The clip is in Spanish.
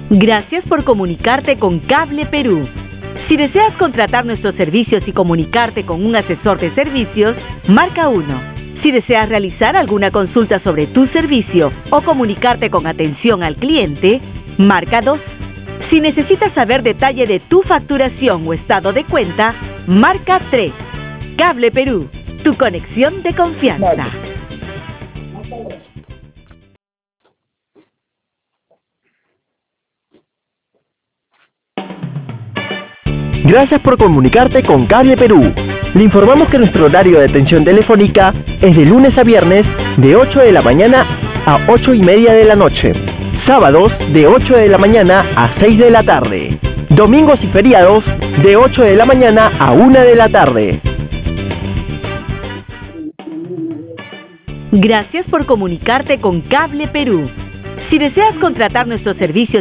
Gracias por comunicarte con Cable Perú. Si deseas contratar nuestros servicios y comunicarte con un asesor de servicios, marca 1. Si deseas realizar alguna consulta sobre tu servicio o comunicarte con atención al cliente, marca 2. Si necesitas saber detalle de tu facturación o estado de cuenta, marca 3. Cable Perú, tu conexión de confianza. Gracias por comunicarte con Cable Perú. Le informamos que nuestro horario de atención telefónica es de lunes a viernes de 8 de la mañana a 8:30 de la noche. Sábados de 8 de la mañana a 6 de la tarde. Domingos y feriados de 8 de la mañana a 1 de la tarde. Gracias por comunicarte con Cable Perú. Si deseas contratar nuestros servicios